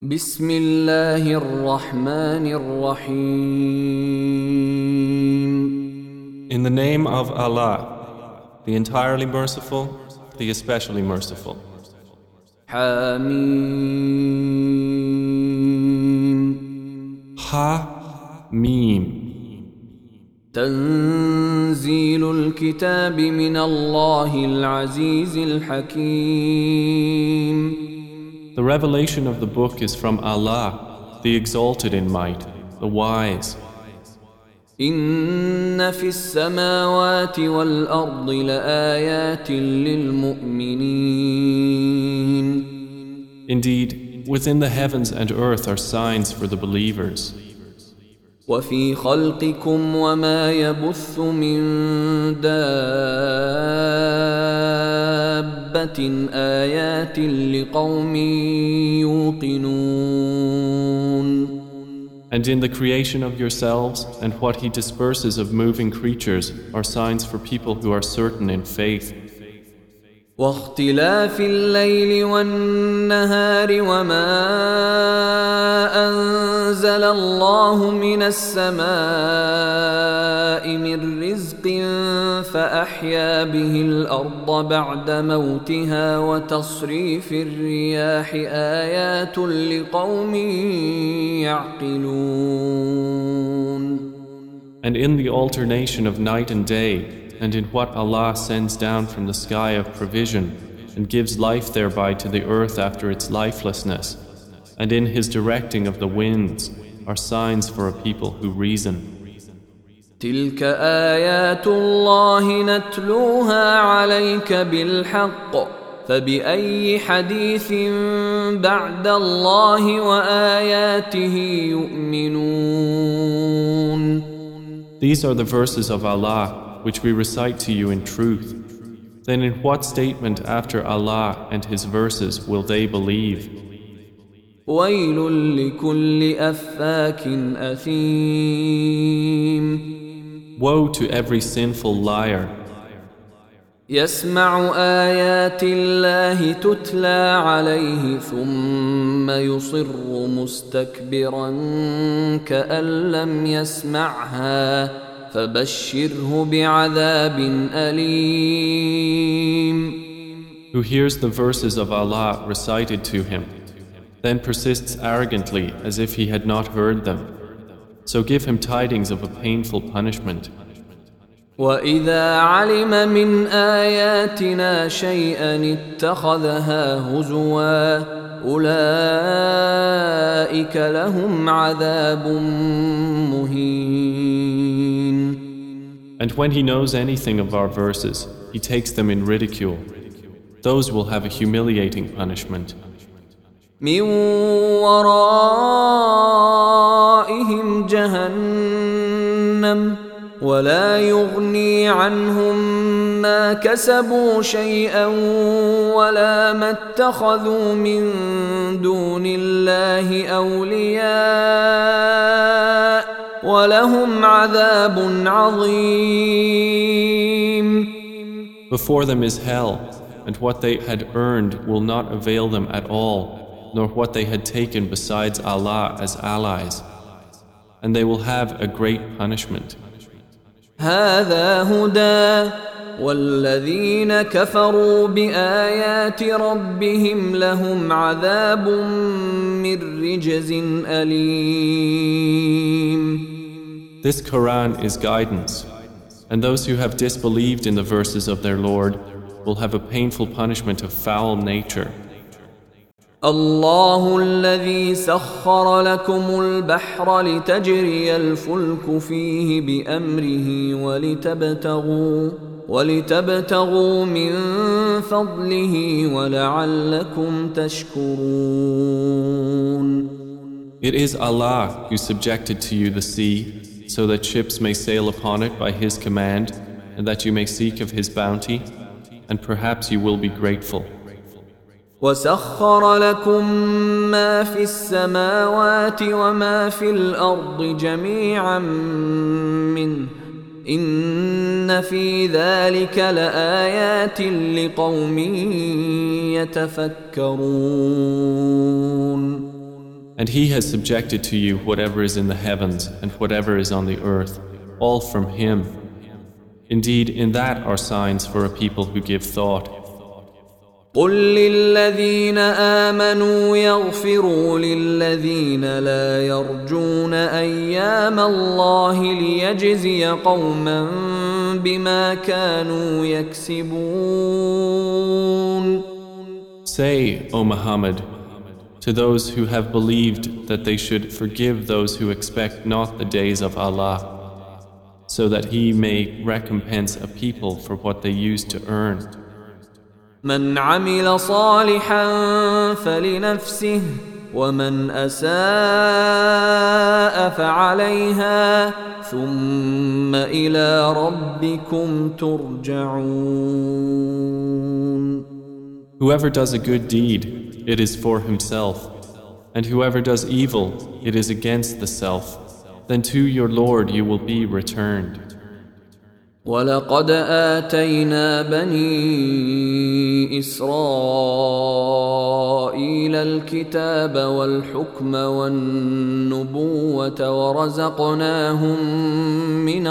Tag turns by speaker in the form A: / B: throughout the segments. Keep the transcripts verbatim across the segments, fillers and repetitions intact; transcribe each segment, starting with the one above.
A: بسم الله الرحمن الرحيم.
B: In the name of Allah, the entirely merciful, the especially merciful.
A: حميم.
B: Ha Mim.
A: تنزيل الكتاب من الله العزيز الحكيم.
B: The revelation of the book is from Allah, the exalted in might, the wise.
A: إن في السماوات والأرض لآيات للمؤمنين.
B: Indeed, within the heavens and earth are signs for the believers.
A: وفي خلقكم وما يبث من دابة آيات لقوم يوقنون.
B: And in the creation of yourselves and what He disperses of moving creatures are signs for people who are certain in faith.
A: واختلاف الليل والنهار وما أنزل الله من السماء من رزق فأحيا به الأرض بعد موتها وتصريف الرياح آيات لقوم يعقلون.
B: And in the alternation of night and day, and in what Allah sends down from the sky of provision and gives life thereby to the earth after its lifelessness, and in His directing of the winds are signs for a people who reason.
A: تلك آيات الله نتلوها عليك بالحق فبأي حديث بعد الله وآياته يؤمنون.
B: These are the verses of Allah which we recite to you in truth. Then in what statement after Allah and His verses will they believe?
A: ويل لكل أفاك أثيم.
B: Woe to every sinful liar.
A: يسمع آيات الله تتلى عليه ثم يصر مستكبرا كأن لم يسمعها فبشره بعذاب أليم.
B: Who hears the verses of Allah recited to him, then persists arrogantly as if he had not heard them. So give him tidings of a painful punishment.
A: وَإِذَا عَلِمَ مِنْ آيَاتِنَا شَيْئًا اتَّخَذَهَا هُزُوًا أُولَئِكَ لَهُمْ عَذَابٌ مُهِينٌ.
B: And when he knows anything of our verses, he takes them in ridicule. Those will have a humiliating punishment.
A: مِنْ وَرَائِهِمْ جَهَنَّمُ ولا يغني عنهم ما كسبوا شيئا ولا ما اتخذوا من دون الله أولياء ولهم عذاب عظيم.
B: Before them is hell, and what they had earned will not avail them at all, nor what they had taken besides Allah as allies, and they will have a great punishment.
A: هذا هدى والذين كفروا بآيات ربهم لهم عذاب من رجز أليم.
B: This Quran is guidance, and those who have disbelieved in the verses of their Lord will have a painful punishment of foul nature.
A: الله الذي سخر لكم البحر لتجري الفلك فيه بأمره ولتبتغوا ولتبتغوا من فضله ولعلكم تشكرون.
B: It is Allah who subjected to you the sea so that ships may sail upon it by His command and that you may seek of His bounty, and perhaps you will be grateful.
A: وسخر لكم ما في السماوات وما في الأرض جميعا منه إن في ذلك لآيات لقوم يتفكرون.
B: And He has subjected to you whatever is in the heavens and whatever is on the earth, all from Him. Indeed, in that are signs for a people who give thought.
A: قل للذين آمنوا يغفروا للذين لا يرجون أيام الله ليجزي قوما بما كانوا يكسبون.
B: Say, O Muhammad, to those who have believed that they should forgive those who expect not the days of Allah, so that He may recompense a people for what they used to earn.
A: من عمل صالحا فلنفسه ومن أساء فعليها ثم إلى ربكم ترجعون.
B: Whoever does a good deed, it is for himself, and whoever does evil, it is against the self. Then to your Lord you will be returned.
A: ولقد آتينا بني إسرائيل الكتاب والحكم والنبوة ورزقناهم من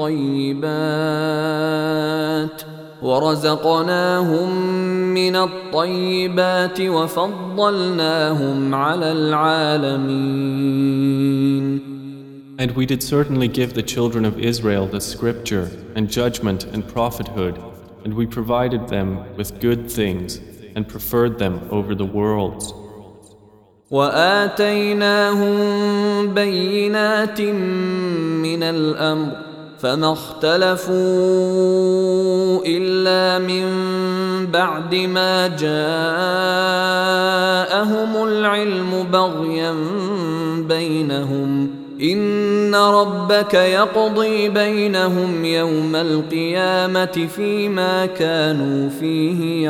A: الطيبات ورزقناهم من الطيبات وفضلناهم على العالمين.
B: And we did certainly give the children of Israel the scripture and judgment and prophethood, and we provided them with good things and preferred them over the worlds.
A: وآتيناهم بينات من الأمر فما اختلفوا إلا من بعد ما جاءهم العلم بغيا بينهم إن ربك يقضي بينهم يوم القيامة فيما كانوا فيه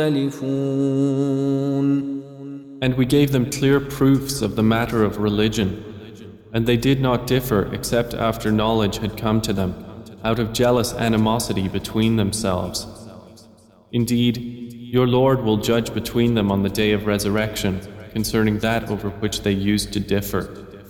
A: يختلفون.
B: And we gave them clear proofs of the matter of religion, and they did not differ except after knowledge had come to them, out of jealous animosity between themselves. Indeed, your Lord will judge between them on the day of resurrection concerning that over which they used to differ.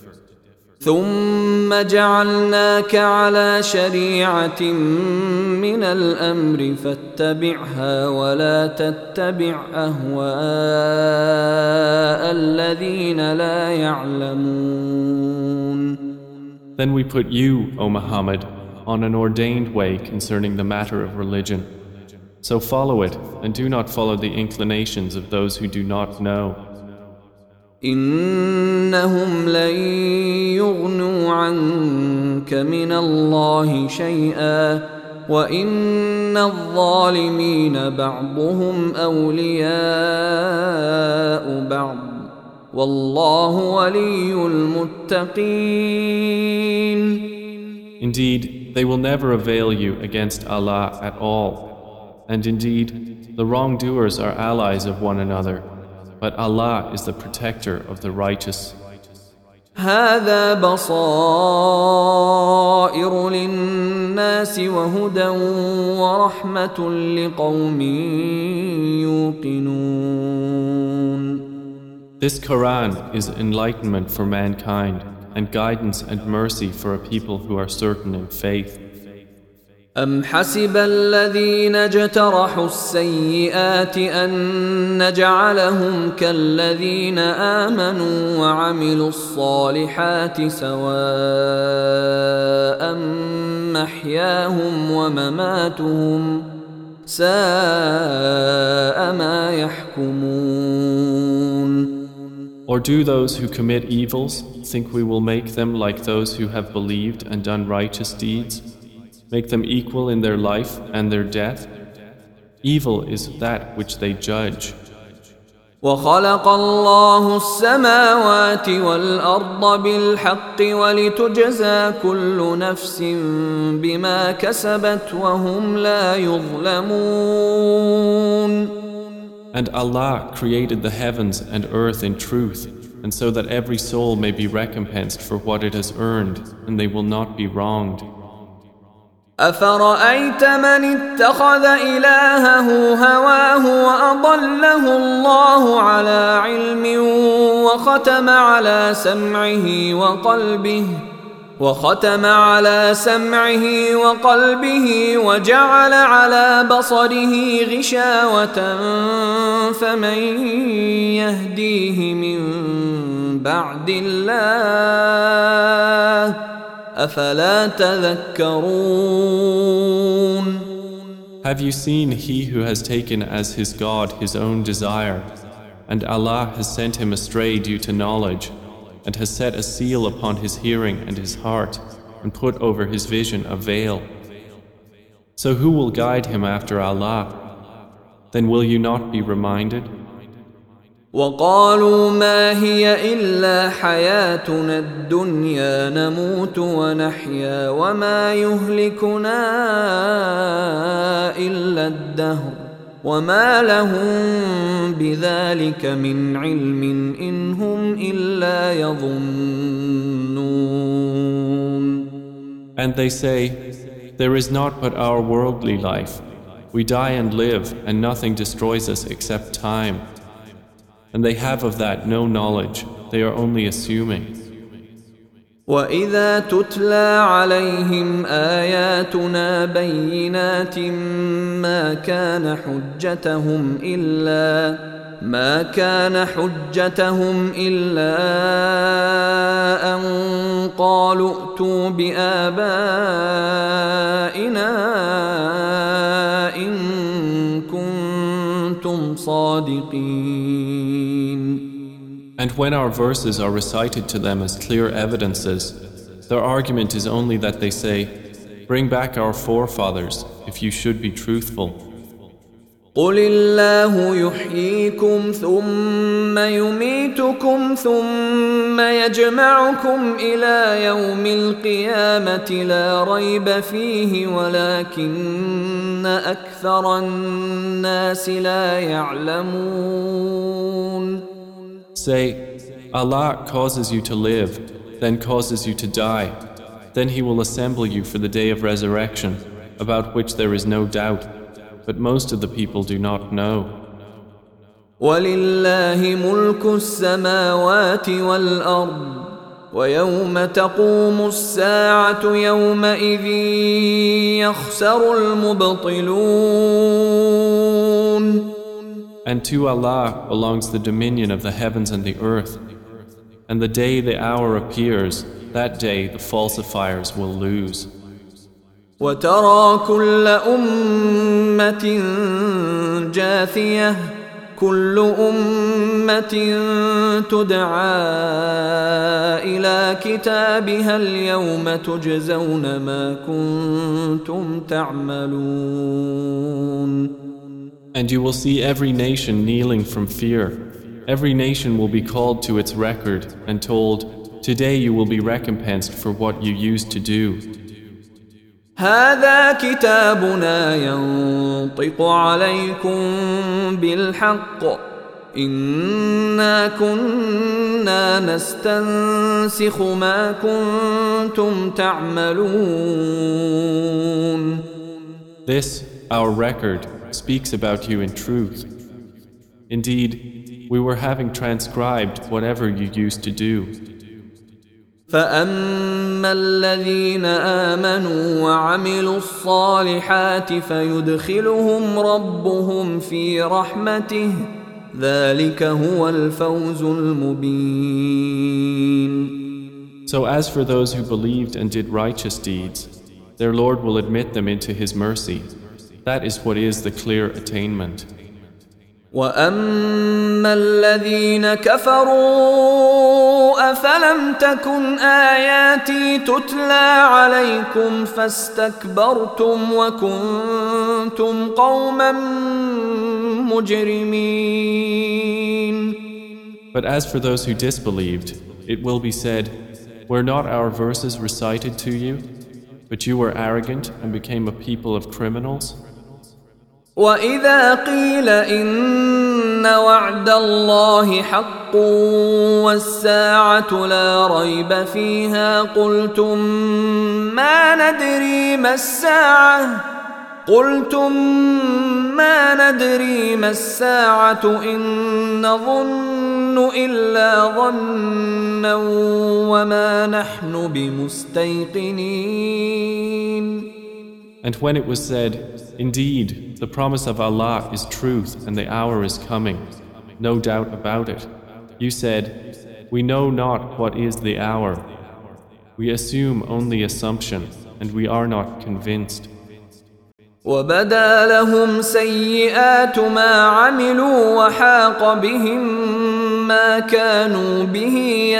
A: ثم جعلناك على شريعة من الأمر فاتبعها ولا تتبع أهواء الذين لا يعلمون.
B: Then we put you, O Muhammad, on an ordained way concerning the matter of religion. So follow it and do not follow the inclinations of those who do not know.
A: إنهم لن يغنوا عنك من الله شيئا وإن الظالمين بعضهم أولياء بعض والله ولي المتقين.
B: Indeed, they will never avail you against Allah at all. And indeed, the wrongdoers are allies of one another. But Allah is the protector of the righteous.
A: هذا بصائر للناس وهدى ورحمة لقوم يوقنون.
B: This Quran is enlightenment for mankind and guidance and mercy for a people who are certain in faith.
A: أم حسب الذين اجترحوا السيئات أن نجعلهم كالذين آمنوا وعملوا الصالحات سواء محياهم ومماتهم ساء ما يحكمون.
B: Or do those who commit evils think we will make them like those who have believed and done righteous deeds? Make them equal in their life and their death? Evil is that which they judge.
A: وخلق الله السماوات والأرض بالحق ولتجزى كل نفس بما كسبت وهم لا يظلمون.
B: And Allah created the heavens and earth in truth, and so that every soul may be recompensed for what it has earned, and they will not be wronged.
A: أفرأيت من اتخذ إلهه هواه وأضله الله على علم وختم على سمعه وقلبه وختم على سمعه وقلبه وجعل على بصره غشاوة فمن يهديه من بعد الله أفلا تذكرون.
B: Have you seen he who has taken as his God his own desire, and Allah has sent him astray due to knowledge, and has set a seal upon his hearing and his heart, and put over his vision a veil? So who will guide him after Allah? Then will you not be reminded?
A: وقالوا ما هي إلا حياتنا الدنيا نموت ونحيا وما يهلكنا إلا الدهر وما لهم بذلك من علم إن هم إلا يظنون.
B: And they say, there is not but our worldly life. We die and live, and nothing destroys us except time. And they have of that no knowledge, they are only assuming.
A: وَإِذَا تُتْلَى عَلَيْهِمْ آيَاتُنَا بَيِّنَاتٍ مَا كَانَ حُجَّتَهُمْ إِلَّا ما كان حجتهم إلا أن قالوا ائتوا بآبائنا إن كنتم صادقين.
B: And when our verses are recited to them as clear evidences, their argument is only that they say, bring back our forefathers if you should be truthful.
A: قل الله يحييكم ثم يميتكم ثم يجمعكم إلى يوم القيامة لا ريب فيه ولكن أكثر الناس لا يعلمون.
B: Say, Allah causes you to live, then causes you to die. Then He will assemble you for the day of resurrection, about which there is no doubt. But most of the people do not know.
A: وَلِلَّهِ مُلْكُ السَّمَاوَاتِ وَالْأَرْضِ وَيَوْمَ تَقُومُ السَّاعَةُ يَوْمَئِذٍ يَخْسَرُ الْمُبْطِلُونَ.
B: And to Allah belongs the dominion of the heavens and the earth. And the day the hour appears, that day the falsifiers will lose.
A: وترى كل أمة جاثية كل أمة تدعى إلى كتابها اليوم تجزون ما كنتم تعملون.
B: And you will see every nation kneeling from fear. Every nation will be called to its record and told, today you will be recompensed for what you used to do.
A: هذا كتابنا ينطق عليكم بالحق إنا كنا نستنسخ ما كنتم تعملون.
B: This, our record, speaks about you in truth. Indeed, we were having transcribed whatever you used to do.
A: فأما الذين آمنوا وعملوا الصالحات فيدخلهم ربهم في رحمته ذلك هو الفوز المبين.
B: So as for those who believed and did righteous deeds, their Lord will admit them into His mercy. That is what is the clear attainment.
A: وَأَمَّا الَّذِينَ كَفَرُوا أَفَلَمْ تَكُنْ آيَاتِي تُتْلَى عَلَيْكُمْ فَاسْتَكْبَرْتُمْ وَكُنْتُمْ قَوْمًا مُجْرِمِينَ.
B: But as for those who disbelieved, it will be said, were not our verses recited to you? But you were arrogant and became a people of criminals?
A: وَإِذَا قِيلَ إِنَّ وَعْدَ اللَّهِ حَقٌّ حق والساعة لا ريب فيها قلتم ما ندري ما الساعة قلتم ما ندري ما الساعة إن نظن إلا ظنا وما نحن بمستيقنين.
B: And when it was said, indeed, the promise of Allah is truth and the hour is coming, no doubt about it, you said, we know not what is the hour. We assume only assumption and we are not convinced.
A: وبدا لهم سيئات ما عملوا وحاق بهم ما كانوا به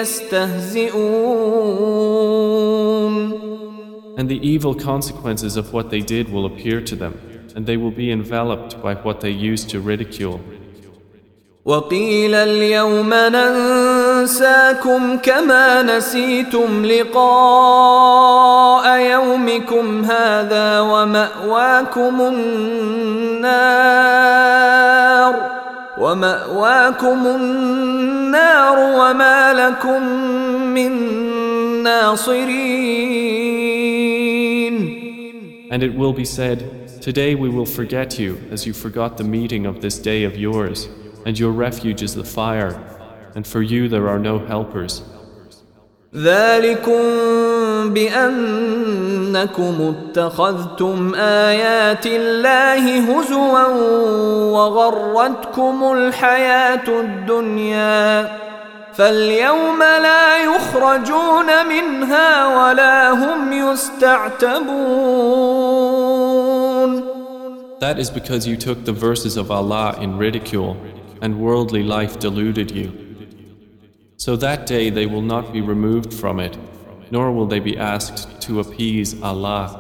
A: يستهزئون.
B: And the evil consequences of what they did will appear to them, and they will be enveloped by what they used to ridicule.
A: وقيل اليوم ننساكم كما نسيتم لقاء يومكم هذا ومأواكم النار ومأواكم النار وما لكم من ناصرين.
B: And it will be said, today we will forget you as you forgot the meeting of this day of yours. And your refuge is the fire, and for you there are no helpers.
A: ذلكم بأنكم اتخذتم آيات الله هزوا وغرتكم الحياة الدنيا فاليوم لا يخرجون منها ولا هم يستعتبون.
B: That is because you took the verses of Allah in ridicule, and worldly life deluded you. So that day they will not be removed from it, nor will they be asked to appease Allah.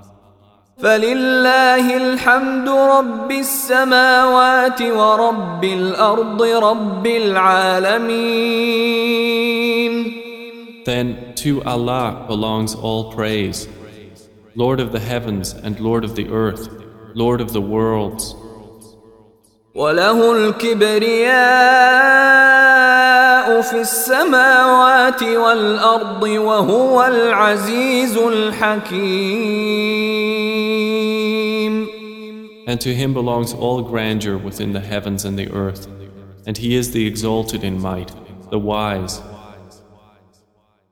A: فلله الحمد رب السماوات ورب الأرض رب العالمين.
B: Then to Allah belongs all praise, Lord of the heavens and Lord of the earth, Lord of the worlds.
A: وله الكبرياء في السماوات والأرض وهو العزيز الحكيم.
B: And to him belongs all grandeur within the heavens and the earth, and he is the exalted in might, the wise.